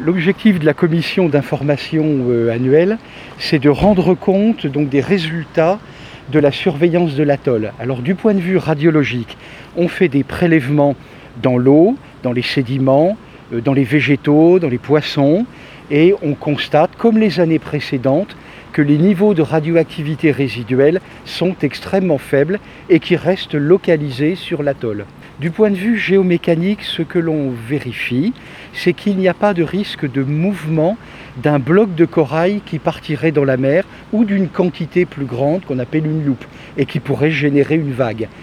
L'objectif de la commission d'information annuelle, c'est de rendre compte donc, des résultats de la surveillance de l'atoll. Alors du point de vue radiologique, on fait des prélèvements dans l'eau, dans les sédiments, dans les végétaux, dans les poissons, et on constate, comme les années précédentes, que les niveaux de radioactivité résiduelle sont extrêmement faibles et qui restent localisés sur l'atoll. Du point de vue géomécanique, ce que l'on vérifie, c'est qu'il n'y a pas de risque de mouvement d'un bloc de corail qui partirait dans la mer ou d'une quantité plus grande qu'on appelle une loupe et qui pourrait générer une vague.